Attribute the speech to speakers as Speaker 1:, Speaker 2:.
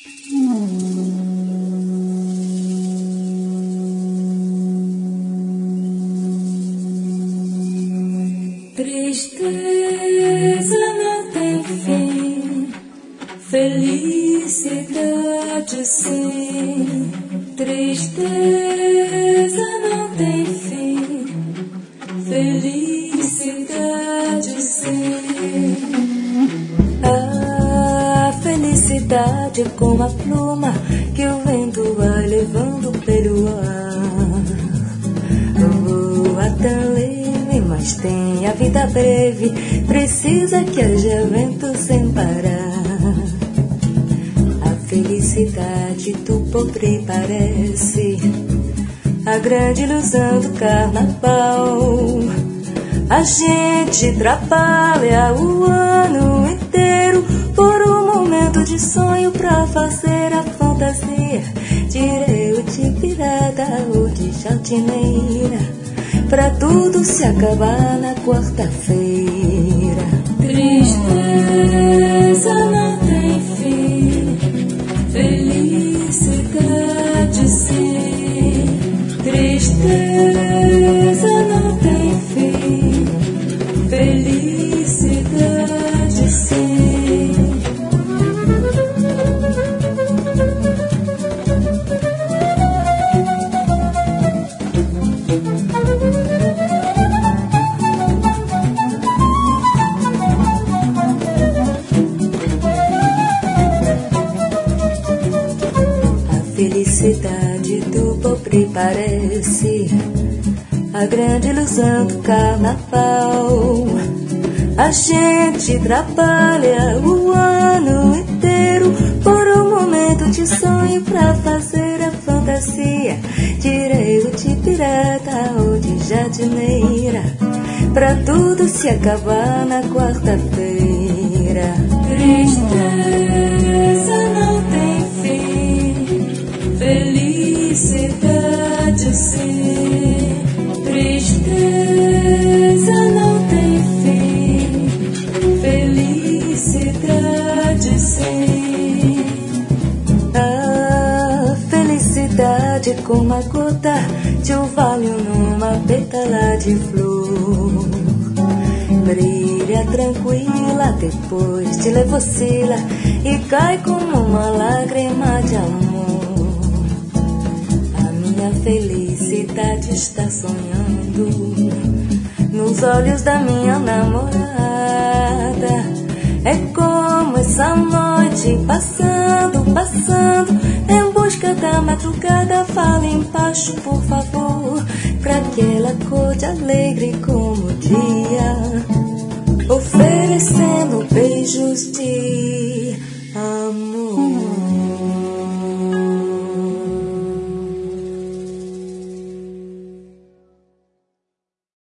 Speaker 1: Tristeza não tem fim, felicidade sim. Tristeza não tem fim, felicidade sim. A felicidade é como a pluma que o vento vai levando pelo ar. Voa tão leve, mas tem a vida breve, precisa que haja vento sem parar. A felicidade do pobre parece a grande ilusão do carnaval. A gente trabalha o ano inteiro por um momento de sonho pra fazer a fantasia. Direi o de pirata ou de jardineira, pra tudo se acabar na quarta-feira. Tristeza não tem fim, felicidade sim. Tristeza não tem fim, felicidade sim. A felicidade do pobre parece a grande ilusão do carnaval. A gente trabalha o ano inteiro por um momento de sonho pra fazer a fantasia. Direi o de pirata ou de jardineira, pra tudo se acabar na quarta-feira. Tristeza não tem fim, felicidade sim. Tristeza não tem fim, felicidade sim. A felicidade é como a gota de orvalho numa pétala de flor. Brilha tranquila, depois de ler oscila e cai como uma lágrima de amor. A minha felicidade está sonhando nos olhos da minha namorada. É como essa noite passando, passando em busca da madrugada. Fala embaixo, por favor, pra que ela acorde alegre como o dia.